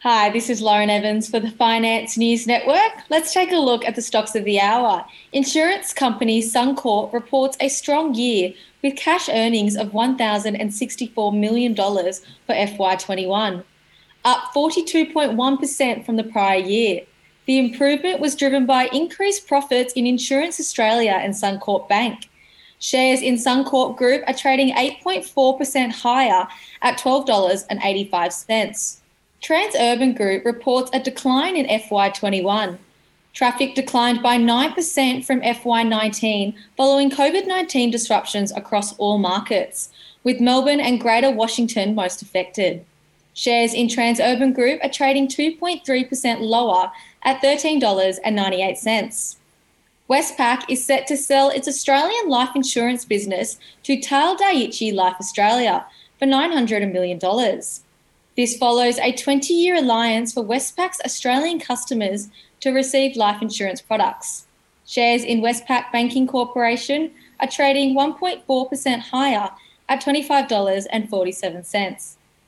Hi, this is Lauren Evans for the Finance News Network. Let's take a look at the stocks of the hour. Insurance company Suncorp reports a strong year with cash earnings of $1,064 million for FY21, up 42.1% from the prior year. The improvement was driven by increased profits in Insurance Australia and Suncorp Bank. Shares in Suncorp Group are trading 8.4% higher at $12.85. Transurban Group reports a decline in FY21. Traffic declined by 9% from FY19 following COVID-19 disruptions across all markets, with Melbourne and Greater Washington most affected. Shares in Transurban Group are trading 2.3% lower at $13.98. Westpac is set to sell its Australian life insurance business to TAL Dai-ichi Life Australia for $900 million. This follows a 20-year alliance for Westpac's Australian customers to receive life insurance products. Shares in Westpac Banking Corporation are trading 1.4% higher at $25.47.